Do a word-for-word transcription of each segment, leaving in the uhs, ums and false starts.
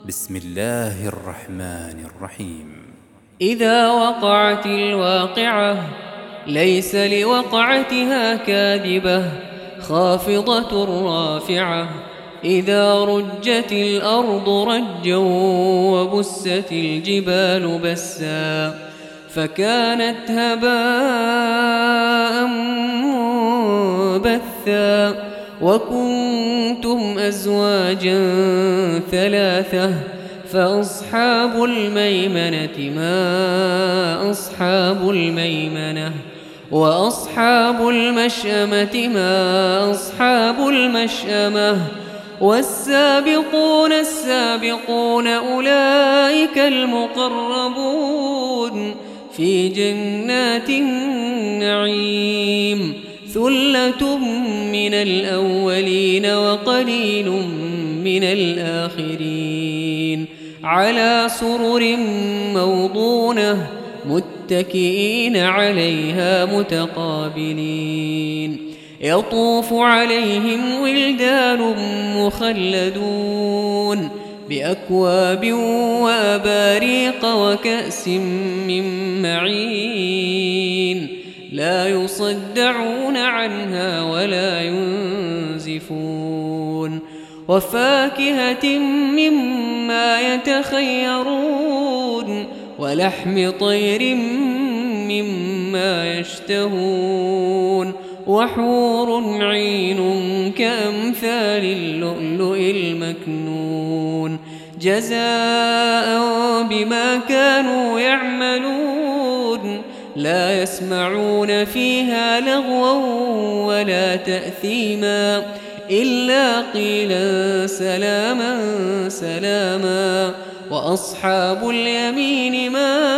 بسم الله الرحمن الرحيم. إذا وقعت الواقعة ليس لوقعتها كاذبة خافضة رافعة. إذا رجت الأرض رجا وبست الجبال بسا فكانت هباء منبثا وكنتم أزواجا ثلاثة فأصحاب الميمنة ما أصحاب الميمنة وأصحاب المشأمة ما أصحاب المشأمة والسابقون السابقون أولئك المقربون في جنات النعيم. ثلة من الأولين وقليل من الآخرين على سرر موضونة متكئين عليها متقابلين. يطوف عليهم ولدان مخلدون بأكواب وأباريق وكأس من معين لا يصدعون عنها ولا ينزفون. وفاكهة مما يتخيرون ولحم طير مما يشتهون وحور عين كأمثال اللؤلؤ المكنون جزاء بما كانوا يعملون. لا يسمعون فيها لغوا ولا تأثيما إلا قيلا سلاما سلاما. وأصحاب اليمين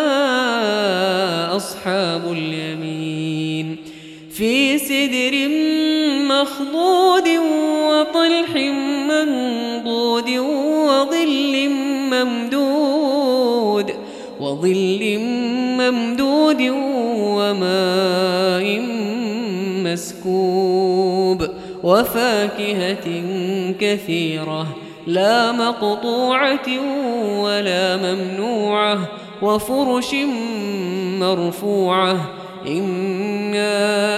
ما أصحاب اليمين في سدر مخضود وطلح منضود وظل ممدود وظل ممدود وماء مسكوب وفاكهة كثيرة لا مقطوعة ولا ممنوعة وفرش مرفوعة. إنا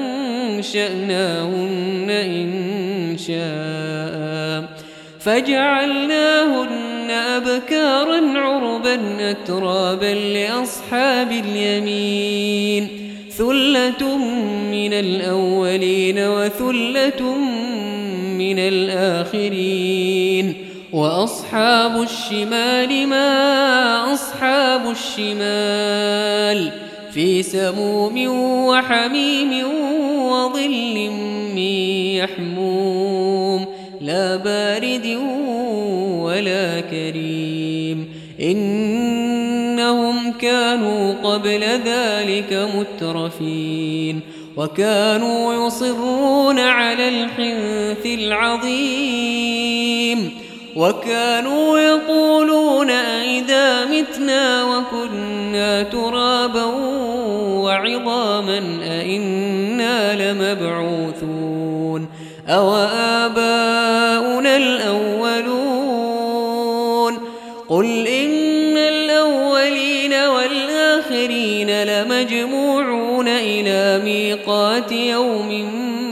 أنشأناهن إن شاء فجعلناهن أبكارا عربا أترابا لأصحاب اليمين. ثلة من الأولين وثلة من الآخرين. وأصحاب الشمال ما أصحاب الشمال في سموم وحميم وظل من يحموم لا بارد ولا كريم. إنهم كانوا قبل ذلك مترفين وكانوا يصرون على الحنث العظيم وكانوا يقولون أئذا متنا وكنا ترابا وعظاما أئنا لمبعوثون أو آباؤنا الأولون. قل إن الأولين والآخرين لمجموعون إلى ميقات يوم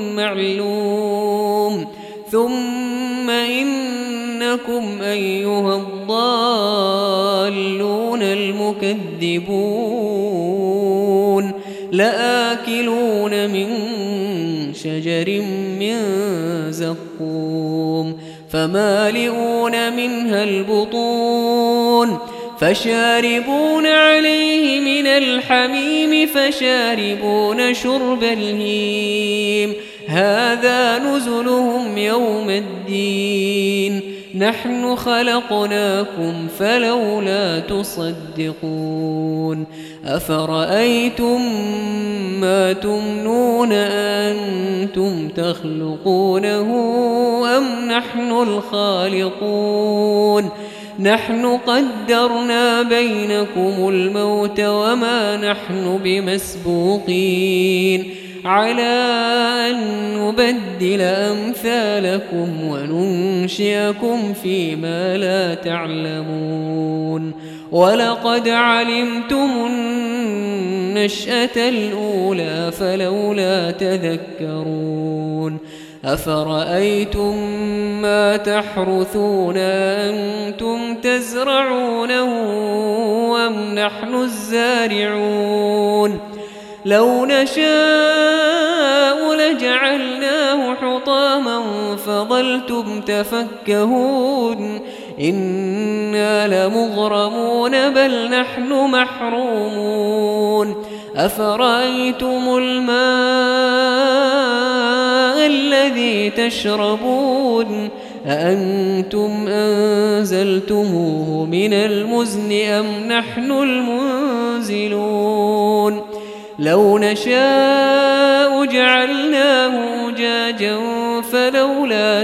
معلوم. ثم إنكم أيها الضالون المكذبون لآكلون من شجر من زقوم فمالئون منها البطون فشاربون عليه من الحميم فشاربون شرب الهيم. هذا نزلهم يوم الدين. نحن خلقناكم فلولا تصدقون. أفرأيتم ما تمنون أنتم تخلقونه أم نحن الخالقون؟ نحن قدرنا بينكم الموت وما نحن بمسبوقين على أن نبدل أمثالكم وننشئكم فيما لا تعلمون ولقد علمتم النشأة الأولى فلولا تذكرون أفرأيتم ما تحرثون أنتم تزرعونه أم نحن الزارعون لو نشاء لجعلناه حطاما فظلتم تفكهون إنا لمغرمون بل نحن محرومون أفرأيتم الماء الذي تشربون أأنتم أنزلتموه من المزن أم نحن المنزلون لو نشاء جعلناه أجاجا فلولا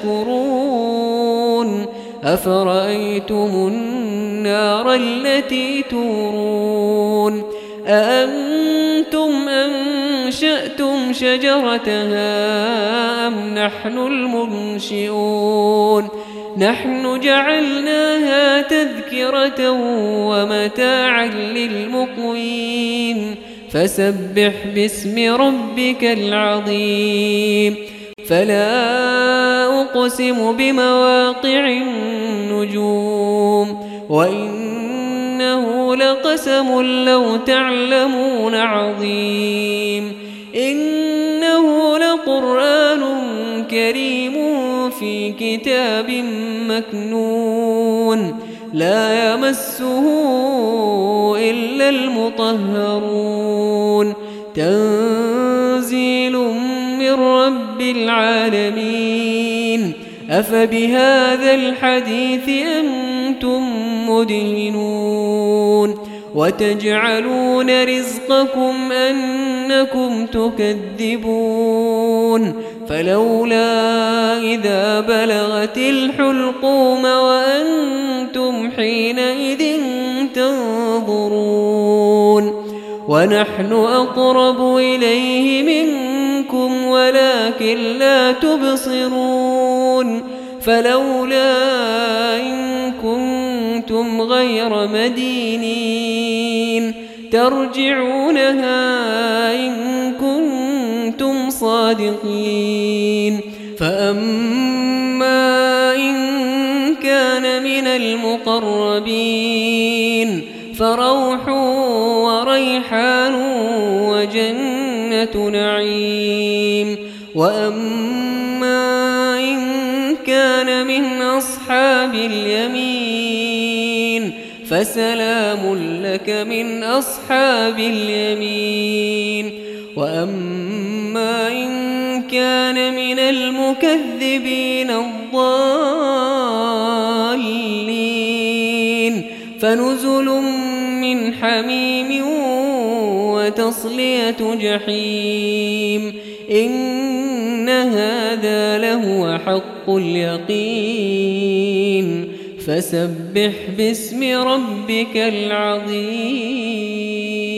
تشكرون أفرأيتم النار التي تورون أأنتم أنشأتم شجرتها أم نحن المنشئون نحن جعلناها تذكرة ومتاعا للمقوين فسبح باسم ربك العظيم فلا أقسم بمواقع النجوم وإنه لقسم لو تعلمون عظيم إنه لقرآن كريم في كتاب مكنون لا يمسه إلا المطهرون تنزيل من رب العالمين أفبهذا الحديث أنتم مدهنون وتجعلون رزقكم أنكم تكذبون فلولا إذا بلغت الحلقوم وأنتم حينئذ تنظرون ونحن أقرب إليه منكم ولكن لا تبصرون فلولا إن كنتم غير مدينين ترجعونها إن كنتم صادقين فأما إن كان من المقربين فروح وريحان وجنة نعيم وأما إن كان من أصحاب اليمين فسلام لك من أصحاب اليمين وأما إن كان من المكذبين الضالين فنزل من حميم وتصلية جحيم إن هذا لهو حق اليقين فسبح باسم ربك العظيم.